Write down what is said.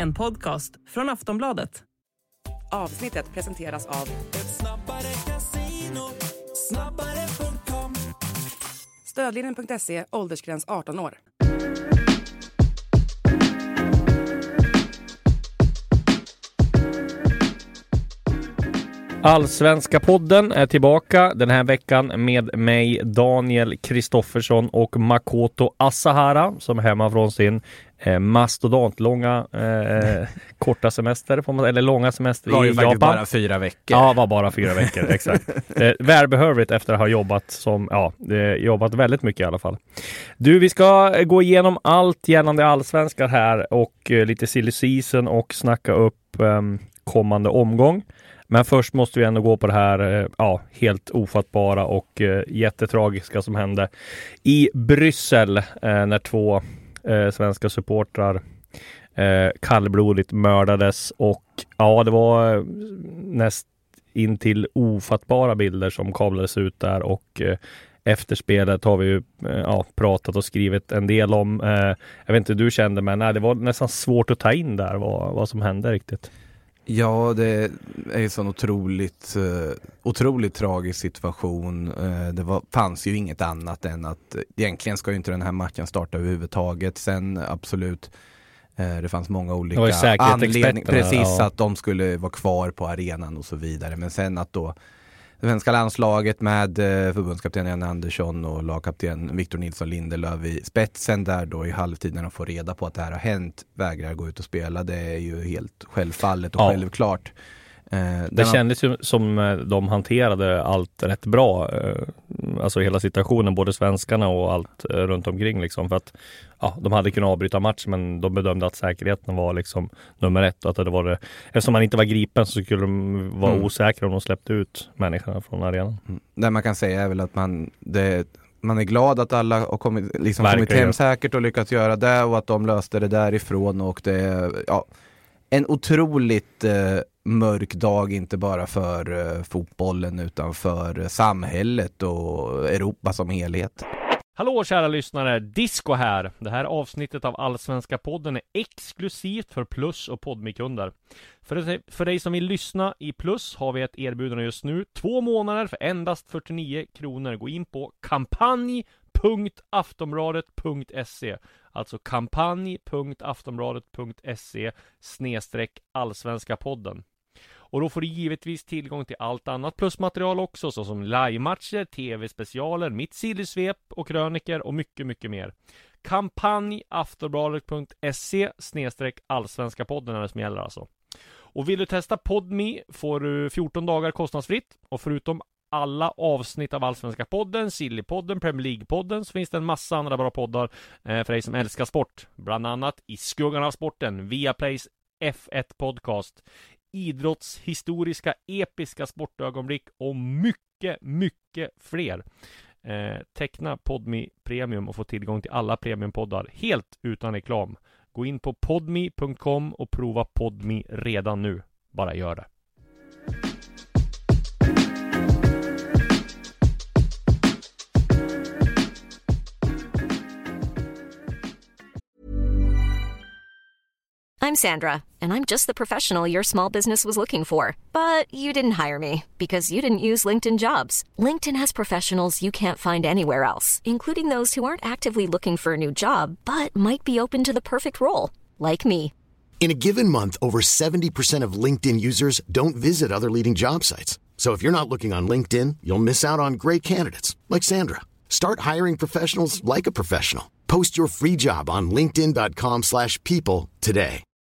en podcast från Aftonbladet. Avsnittet presenteras av Snabbare Casino, snabbare.com. Stödlinjen.se, åldersgräns 18 år. Allsvenska podden är tillbaka den här veckan med mig, Daniel Kristoffersson och Makoto Asahara som är hemma från sin mastodontlånga korta semester, eller långa semester var i ju Japan. Bara 4 veckor. Ja, var bara 4 veckor, exakt. Välbehövligt efter att ha jobbat väldigt mycket i alla fall. Du, vi ska gå igenom allt gällande allsvenskar här och lite silly season och snacka upp kommande omgång. Men först måste vi ändå gå på det här helt ofattbara och jättetragiska som hände i Bryssel när 2 svenska supportrar kallblodigt mördades, och det var näst in till ofattbara bilder som kablades ut där, och efterspelet har vi ju pratat och skrivit en del om. Jag vet inte hur du kände, men det var nästan svårt att ta in där vad som hände riktigt. Ja, det är en sån otroligt tragisk situation. Fanns ju inget annat än att egentligen ska ju inte den här matchen starta överhuvudtaget. Sen absolut, det fanns många olika anledningar. Precis, att de skulle vara kvar på arenan och så vidare. Men sen att då det svenska landslaget med förbundskapten Janne Andersson och lagkapten Victor Nilsson Lindelöf i spetsen där då i halvtid när de får reda på att det här har hänt, vägrar gå ut och spela. Det är ju helt självfallet och självklart. Det kändes ju som de hanterade allt rätt bra. Alltså hela situationen, både svenskarna och allt runt omkring liksom, för att de hade kunnat avbryta matchen, men de bedömde att säkerheten var liksom nummer 1, och att det var eftersom man inte var gripen så skulle de vara osäkra om de släppte ut människorna från arenan. Det man kan säga är väl att man är glad att alla har kommit hem säkert och lyckats göra det, och att de löste det därifrån, och det är en otroligt mörk dag, inte bara för fotbollen utan för samhället och Europa som helhet. Hallå kära lyssnare, Disco här. Det här avsnittet av Allsvenska podden är exklusivt för Plus och Podmi-kunder. För dig som vill lyssna i Plus har vi ett erbjudande just nu. 2 månader för endast 49 kronor. Gå in på kampanj.aftonbladet.se. Alltså kampanj.aftonbladet.se/allsvenska podden. Och då får du givetvis tillgång till allt annat plusmaterial också, såsom live-matcher, tv-specialer, mitt sillysvep och kröniker och mycket, mycket mer. kampanj.aftonbladet.se/allsvenska podden är det som gäller alltså. Och vill du testa Podmi får du 14 dagar kostnadsfritt, och förutom alla avsnitt av Allsvenska podden, Sillypodden, Premier League-podden, så finns det en massa andra bra poddar för dig som älskar sport. Bland annat I skuggan av sporten, Viaplays F1-podcast, idrottshistoriska episka sportögonblick och mycket, mycket fler. Teckna Podmi Premium och få tillgång till alla premiumpoddar helt utan reklam. Gå in på podmi.com och prova Podmi redan nu. Bara gör det. I'm Sandra, and I'm just the professional your small business was looking for. But you didn't hire me because you didn't use LinkedIn Jobs. LinkedIn has professionals you can't find anywhere else, including those who aren't actively looking for a new job, but might be open to the perfect role, like me. In a given month, over 70% of LinkedIn users don't visit other leading job sites. So if you're not looking on LinkedIn, you'll miss out on great candidates, like Sandra. Start hiring professionals like a professional. Post your free job on linkedin.com/people today.